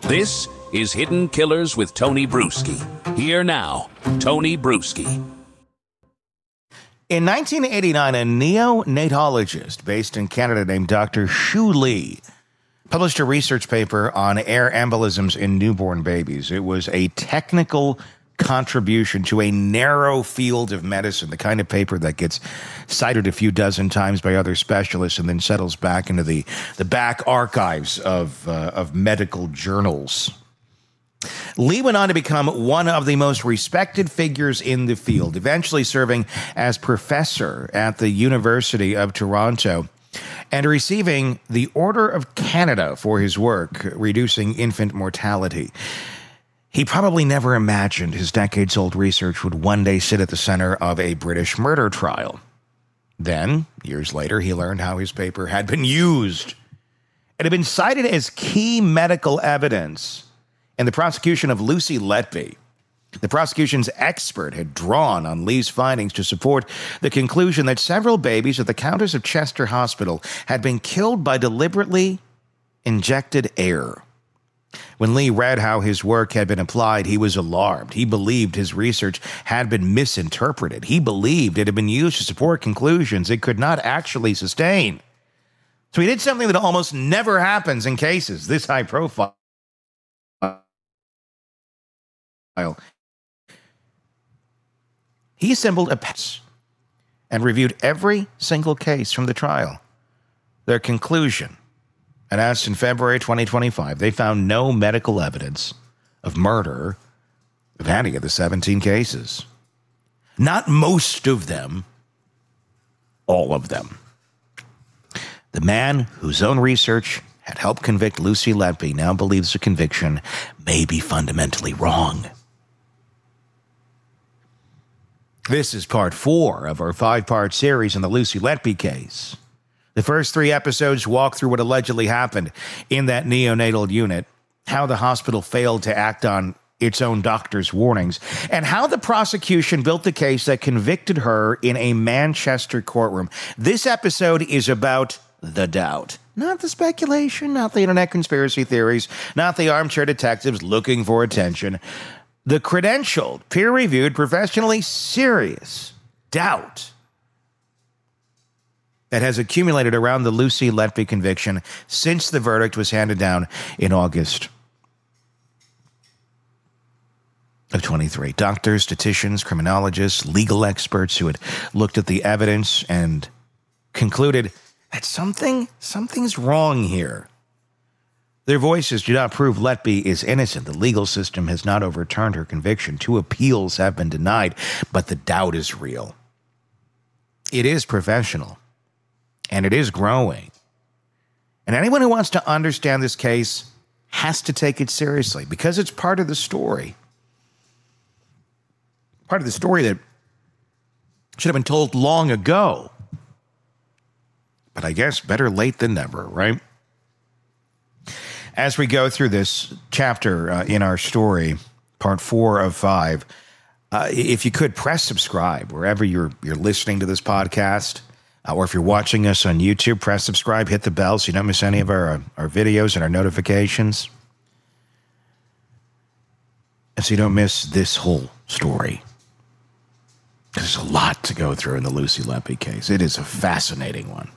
This is Hidden Killers with Tony Bruschi. Here now, Tony Bruschi. In 1989, a neonatologist based in Canada named Dr. Shu Lee published a research paper on air embolisms in newborn babies. It was a technical contribution to a narrow field of medicine, the kind of paper that gets cited a few dozen times by other specialists and then settles back into the back archives of medical journals. Lee went on to become one of the most respected figures in the field, eventually serving as professor at the University of Toronto and receiving the Order of Canada for his work reducing infant mortality. He probably never imagined his decades-old research would one day sit at the center of a British murder trial. Then, years later, he learned how his paper had been used. It had been cited as key medical evidence in the prosecution of Lucy Letby. The prosecution's expert had drawn on Lee's findings to support the conclusion that several babies at the Countess of Chester Hospital had been killed by deliberately injected air. When Lee read how his work had been applied, he was alarmed. He believed his research had been misinterpreted. He believed it had been used to support conclusions it could not actually sustain. So he did something that almost never happens in cases this high profile. He assembled a panel and reviewed every single case from the trial. Their conclusion, announced in February 2025, they found no medical evidence of murder of any of the 17 cases. Not most of them, all of them. The man whose own research had helped convict Lucy Letby now believes the conviction may be fundamentally wrong. This is part 4 of our 5-part series on the Lucy Letby case. The first 3 episodes walk through what allegedly happened in that neonatal unit, how the hospital failed to act on its own doctor's warnings, and how the prosecution built the case that convicted her in a Manchester courtroom. This episode is about the doubt. Not the speculation, not the internet conspiracy theories, not the armchair detectives looking for attention. The credentialed, peer-reviewed, professionally serious doubt that has accumulated around the Lucy Letby conviction since the verdict was handed down in August of 23. Doctors, statisticians, criminologists, legal experts who had looked at the evidence and concluded that something's wrong here. Their voices do not prove Letby is innocent. The legal system has not overturned her conviction. 2 appeals have been denied, but the doubt is real. It is professional, and it is growing. And anyone who wants to understand this case has to take it seriously because it's part of the story. Part of the story that should have been told long ago. But I guess better late than never, right? As we go through this chapter in our story, part 4 of 5, if you could press subscribe wherever you're listening to this podcast, or if you're watching us on YouTube, press subscribe, hit the bell so you don't miss any of our videos and our notifications. And so you don't miss this whole story. There's a lot to go through in the Lucy Letby case. It is a fascinating one.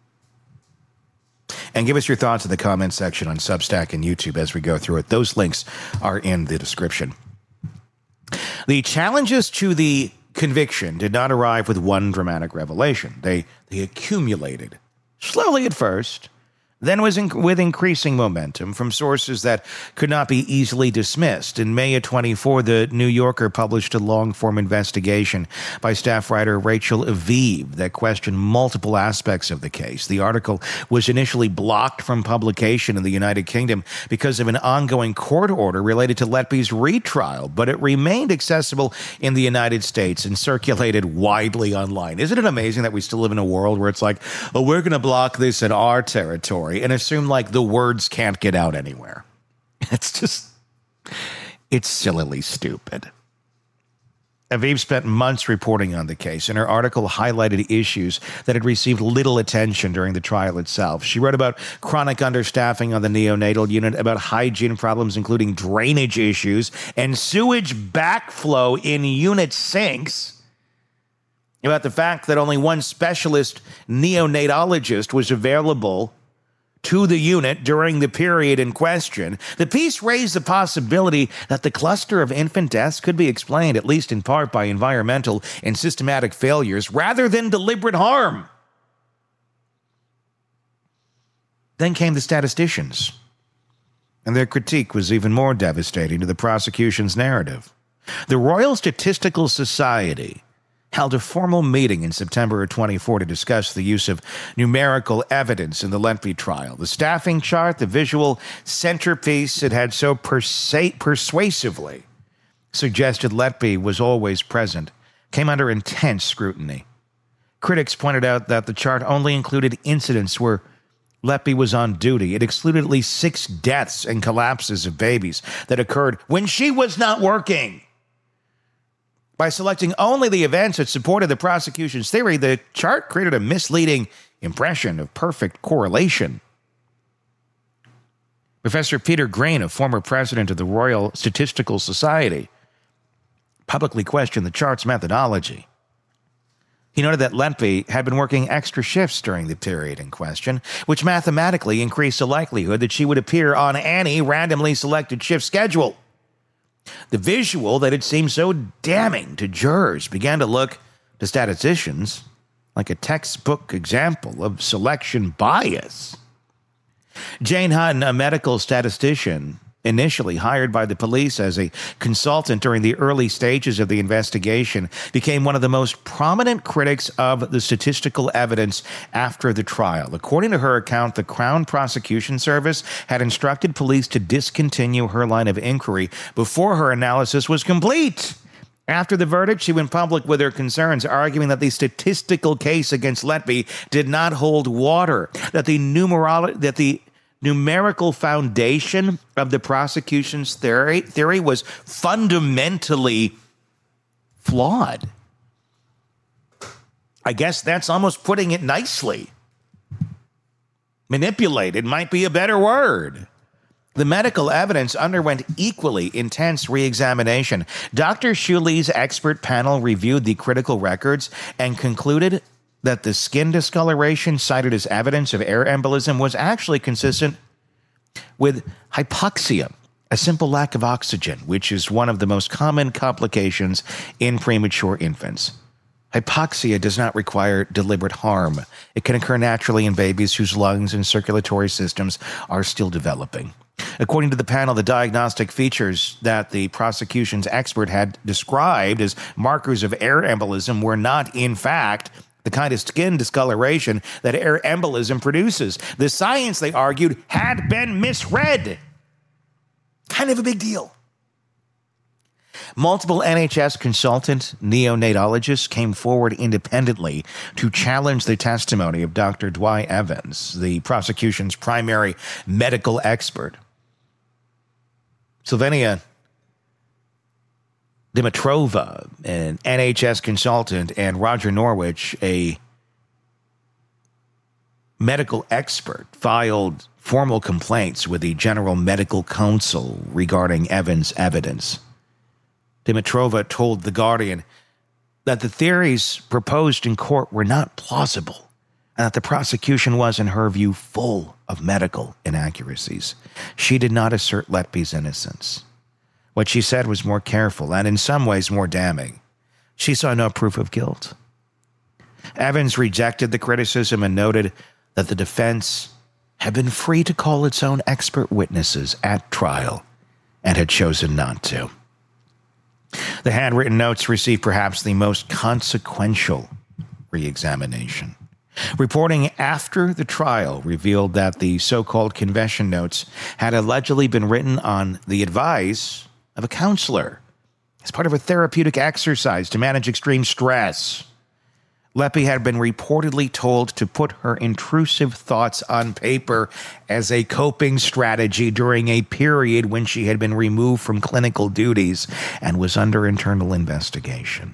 And give us your thoughts in the comment section on Substack and YouTube as we go through it. Those links are in the description. The challenges to the conviction did not arrive with one dramatic revelation. They accumulated, slowly at first, then with increasing momentum from sources that could not be easily dismissed. In May of 24, the New Yorker published a long-form investigation by staff writer Rachel Aviv that questioned multiple aspects of the case. The article was initially blocked from publication in the United Kingdom because of an ongoing court order related to Letby's retrial, but it remained accessible in the United States and circulated widely online. Isn't it amazing that we still live in a world where it's like, oh, we're going to block this in our territory and assume like the words can't get out anywhere. It's sillily stupid. Aviv spent months reporting on the case, and her article highlighted issues that had received little attention during the trial itself. She wrote about chronic understaffing on the neonatal unit, about hygiene problems, including drainage issues, and sewage backflow in unit sinks, about the fact that only one specialist neonatologist was available to the unit during the period in question. The piece raised the possibility that the cluster of infant deaths could be explained, at least in part, by environmental and systematic failures rather than deliberate harm. Then came the statisticians, and their critique was even more devastating to the prosecution's narrative. The Royal Statistical Society held a formal meeting in September of 24 to discuss the use of numerical evidence in the Letby trial. The staffing chart, the visual centerpiece it had so persuasively suggested Letby was always present, came under intense scrutiny. Critics pointed out that the chart only included incidents where Letby was on duty. It excluded at least 6 deaths and collapses of babies that occurred when she was not working. By selecting only the events that supported the prosecution's theory, the chart created a misleading impression of perfect correlation. Professor Peter Green, a former president of the Royal Statistical Society, publicly questioned the chart's methodology. He noted that Letby had been working extra shifts during the period in question, which mathematically increased the likelihood that she would appear on any randomly selected shift schedule. The visual that had seemed so damning to jurors began to look to statisticians like a textbook example of selection bias. Jane Hutton, a medical statistician initially hired by the police as a consultant during the early stages of the investigation, became one of the most prominent critics of the statistical evidence after the trial. According to her account, the Crown Prosecution Service had instructed police to discontinue her line of inquiry before her analysis was complete. After the verdict, she went public with her concerns, arguing that the statistical case against Letby did not hold water, that the numerical foundation of the prosecution's theory was fundamentally flawed. I guess that's almost putting it nicely. Manipulated might be a better word. The medical evidence underwent equally intense re-examination. Dr. Shuli's expert panel reviewed the critical records and concluded that the skin discoloration cited as evidence of air embolism was actually consistent with hypoxia, a simple lack of oxygen, which is one of the most common complications in premature infants. Hypoxia does not require deliberate harm. It can occur naturally in babies whose lungs and circulatory systems are still developing. According to the panel, the diagnostic features that the prosecution's expert had described as markers of air embolism were not, in fact, the kind of skin discoloration that air embolism produces. The science, they argued, had been misread. Kind of a big deal. Multiple NHS consultant neonatologists came forward independently to challenge the testimony of Dr. Dwight Evans, the prosecution's primary medical expert. Sylvania Dimitrova, an NHS consultant, and Roger Norwich, a medical expert, filed formal complaints with the General Medical Council regarding Evans' evidence. Dimitrova told The Guardian that the theories proposed in court were not plausible and that the prosecution was, in her view, full of medical inaccuracies. She did not assert Letby's innocence. What she said was more careful and in some ways more damning. She saw no proof of guilt. Evans rejected the criticism and noted that the defense had been free to call its own expert witnesses at trial and had chosen not to. The handwritten notes received perhaps the most consequential re-examination. Reporting after the trial revealed that the so-called confession notes had allegedly been written on the advice of a counselor as part of a therapeutic exercise to manage extreme stress. Leppi had been reportedly told to put her intrusive thoughts on paper as a coping strategy during a period when she had been removed from clinical duties and was under internal investigation.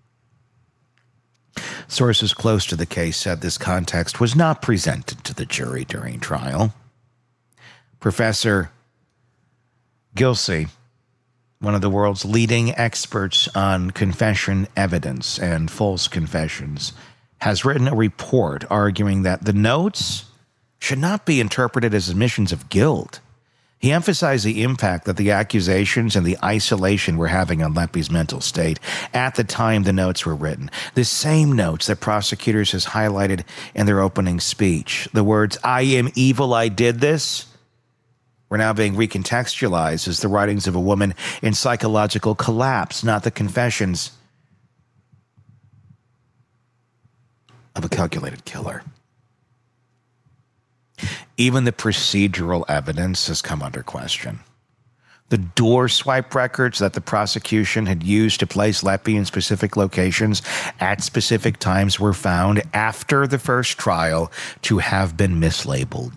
Sources close to the case said this context was not presented to the jury during trial. Professor Gilsey, one of the world's leading experts on confession evidence and false confessions, has written a report arguing that the notes should not be interpreted as admissions of guilt. He emphasized the impact that the accusations and the isolation were having on Leppi's mental state at the time the notes were written. The same notes that prosecutors has highlighted in their opening speech. The words, "I am evil, I did this," were now being recontextualized as the writings of a woman in psychological collapse, not the confessions of a calculated killer. Even the procedural evidence has come under question. The door swipe records that the prosecution had used to place Leppi in specific locations at specific times were found after the first trial to have been mislabeled.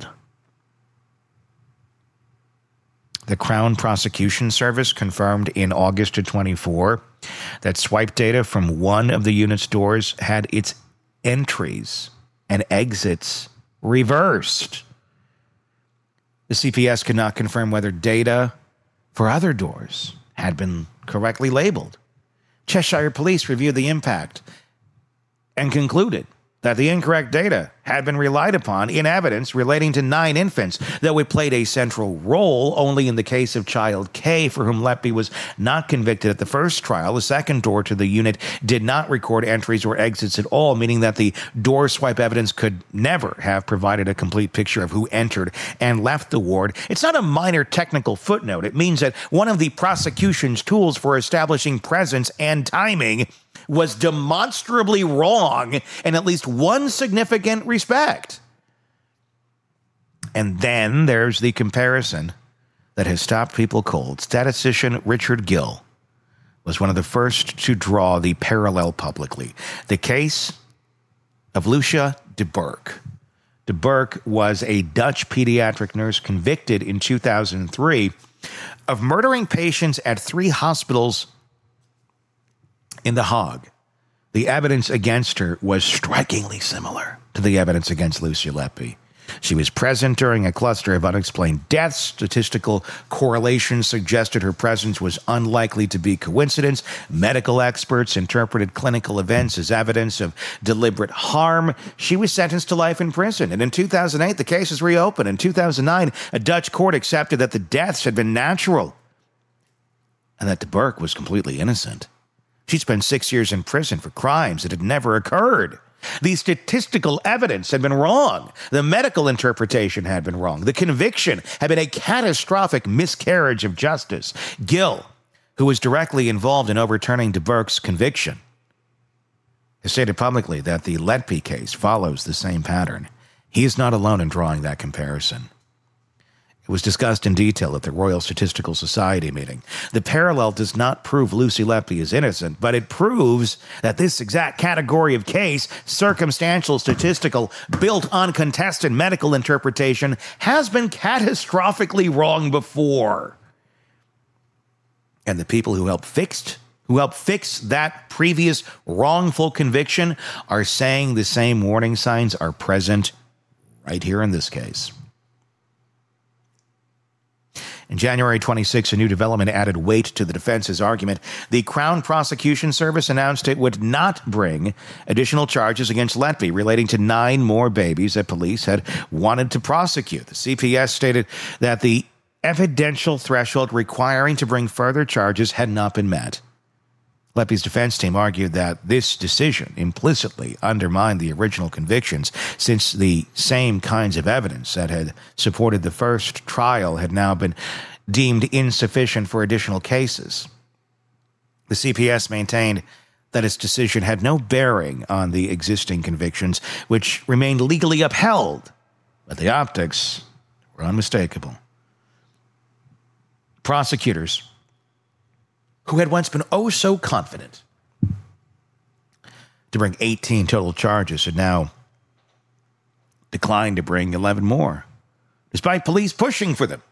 The Crown Prosecution Service confirmed in August of 24 that swipe data from one of the unit's doors had its entries and exits reversed. The CPS could not confirm whether data for other doors had been correctly labeled. Cheshire Police reviewed the impact and concluded that the incorrect data had been relied upon in evidence relating to 9 infants, though it played a central role only in the case of child K, for whom Leppi was not convicted at the first trial. The second door to the unit did not record entries or exits at all, meaning that the door swipe evidence could never have provided a complete picture of who entered and left the ward. It's not a minor technical footnote. It means that one of the prosecution's tools for establishing presence and timing was demonstrably wrong in at least one significant respect. And then there's the comparison that has stopped people cold. Statistician Richard Gill was one of the first to draw the parallel publicly. The case of Lucia de Burke. De Burke was a Dutch pediatric nurse convicted in 2003 of murdering patients at 3 hospitals in The Hague. The evidence against her was strikingly similar to the evidence against Lucia Leppi. She was present during a cluster of unexplained deaths. Statistical correlations suggested her presence was unlikely to be coincidence. Medical experts interpreted clinical events as evidence of deliberate harm. She was sentenced to life in prison. And in 2008, the case was reopened. In 2009, a Dutch court accepted that the deaths had been natural and that de Burke was completely innocent. She spent 6 years in prison for crimes that had never occurred. The statistical evidence had been wrong. The medical interpretation had been wrong. The conviction had been a catastrophic miscarriage of justice. Gill, who was directly involved in overturning de Burke's conviction, has stated publicly that the Leppi case follows the same pattern. He is not alone in drawing that comparison. It was discussed in detail at the Royal Statistical Society meeting. The parallel does not prove Lucy Leppi is innocent, but it proves that this exact category of case, circumstantial, statistical, built on contested medical interpretation, has been catastrophically wrong before. And the people who helped fix that previous wrongful conviction are saying the same warning signs are present right here in this case. In January 26, a new development added weight to the defense's argument. The Crown Prosecution Service announced it would not bring additional charges against Leppi relating to 9 more babies that police had wanted to prosecute. The CPS stated that the evidential threshold requiring to bring further charges had not been met. Leppi's defense team argued that this decision implicitly undermined the original convictions, since the same kinds of evidence that had supported the first trial had now been deemed insufficient for additional cases. The CPS maintained that its decision had no bearing on the existing convictions, which remained legally upheld, but the optics were unmistakable. Prosecutors, who had once been oh so confident to bring 18 total charges and now declined to bring 11 more, despite police pushing for them.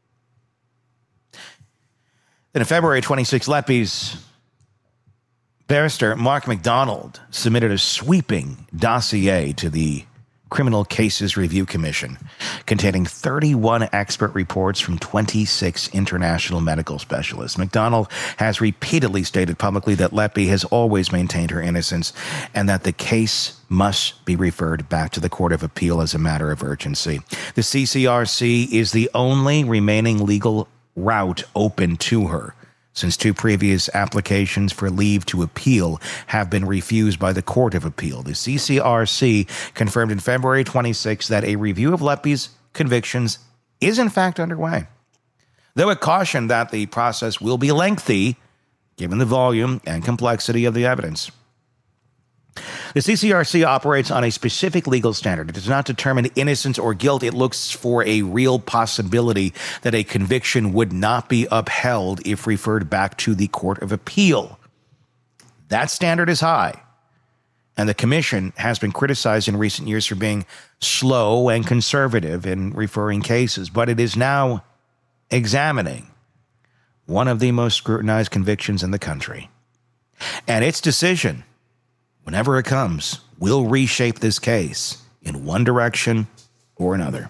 Then in February 26, Leppy's barrister Mark McDonald submitted a sweeping dossier to the Criminal Cases Review Commission containing 31 expert reports from 26 international medical specialists. McDonald has repeatedly stated publicly that Leppy has always maintained her innocence and that the case must be referred back to the Court of Appeal as a matter of urgency. The CCRC is the only remaining legal route open to her, since two previous applications for leave to appeal have been refused by the Court of Appeal. The CCRC confirmed in February 26 that a review of Leppy's convictions is in fact underway, though it cautioned that the process will be lengthy given the volume and complexity of the evidence. The CCRC operates on a specific legal standard. It does not determine innocence or guilt. It looks for a real possibility that a conviction would not be upheld if referred back to the Court of Appeal. That standard is high, and the Commission has been criticized in recent years for being slow and conservative in referring cases, but it is now examining one of the most scrutinized convictions in the country. And its decision, whenever it comes, will reshape this case in one direction or another.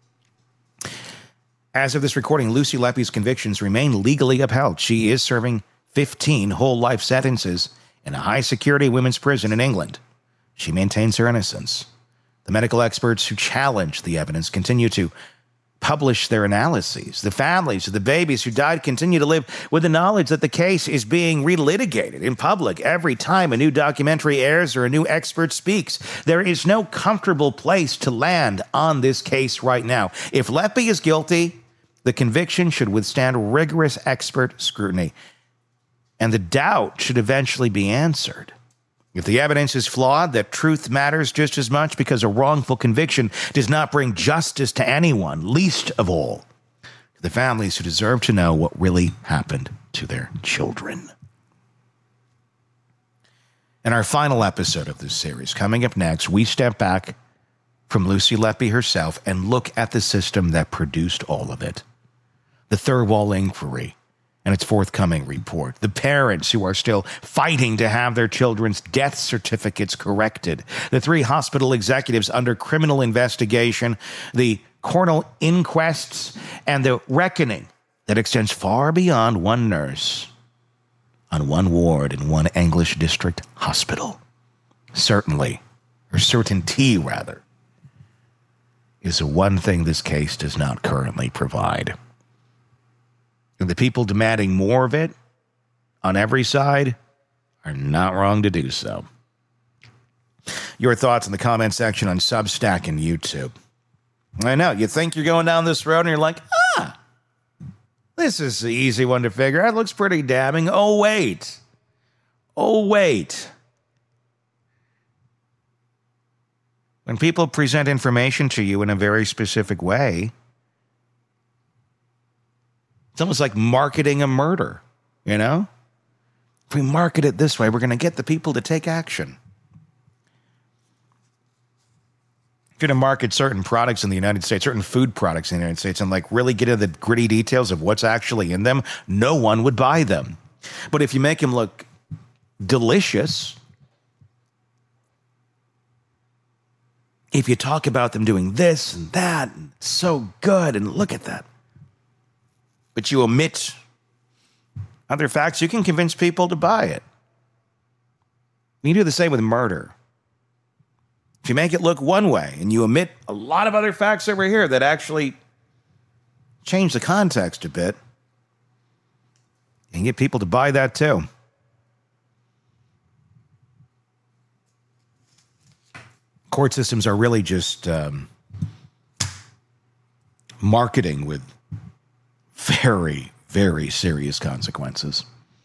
As of this recording, Lucy Leppy's convictions remain legally upheld. She is serving 15 whole life sentences in a high-security women's prison in England. She maintains her innocence. The medical experts who challenge the evidence continue to publish their analyses. The families of the babies who died continue to live with the knowledge that the case is being relitigated in public every time a new documentary airs or a new expert speaks. There is no comfortable place to land on this case right now. If Leppy is guilty, the conviction should withstand rigorous expert scrutiny, and the doubt should eventually be answered. If the evidence is flawed, that truth matters just as much, because a wrongful conviction does not bring justice to anyone, least of all to the families who deserve to know what really happened to their children. In our final episode of this series, coming up next, we step back from Lucy Leppy herself and look at the system that produced all of it. The Thirlwall Inquiry and its forthcoming report. The parents who are still fighting to have their children's death certificates corrected. The 3 hospital executives under criminal investigation. The coronial inquests and the reckoning that extends far beyond one nurse on one ward in one English district hospital. Certainty, is the one thing this case does not currently provide. And the people demanding more of it on every side are not wrong to do so. Your thoughts in the comment section on Substack and YouTube. I know, you think you're going down this road and you're like, this is the easy one to figure out. It looks pretty damning. Oh, wait. When people present information to you in a very specific way, it's almost like marketing a murder, you know? If we market it this way, we're going to get the people to take action. If you're going to market certain products in the United States, certain food products in the United States, and like really get into the gritty details of what's actually in them, no one would buy them. But if you make them look delicious, if you talk about them doing this and that, and so good, and look at that, but you omit other facts, you can convince people to buy it. You do the same with murder. If you make it look one way and you omit a lot of other facts over here that actually change the context a bit, you can get people to buy that too. Court systems are really just marketing with very, very serious consequences.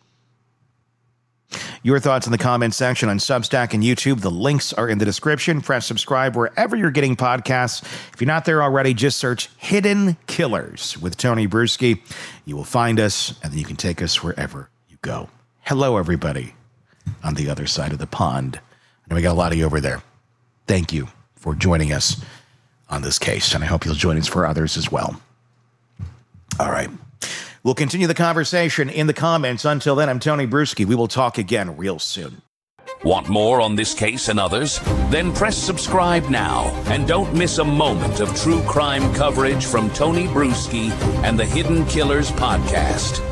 Your thoughts in the comments section on Substack and YouTube. The links are in the description. Press subscribe wherever you're getting podcasts. If you're not there already, just search Hidden Killers with Tony Brueski. You will find us, and then you can take us wherever you go. Hello, everybody on the other side of the pond. And we got a lot of you over there. Thank you for joining us on this case, and I hope you'll join us for others as well. All right. We'll continue the conversation in the comments. Until then, I'm Tony Bruschi. We will talk again real soon. Want more on this case and others? Then press subscribe now and don't miss a moment of true crime coverage from Tony Bruschi and the Hidden Killers podcast.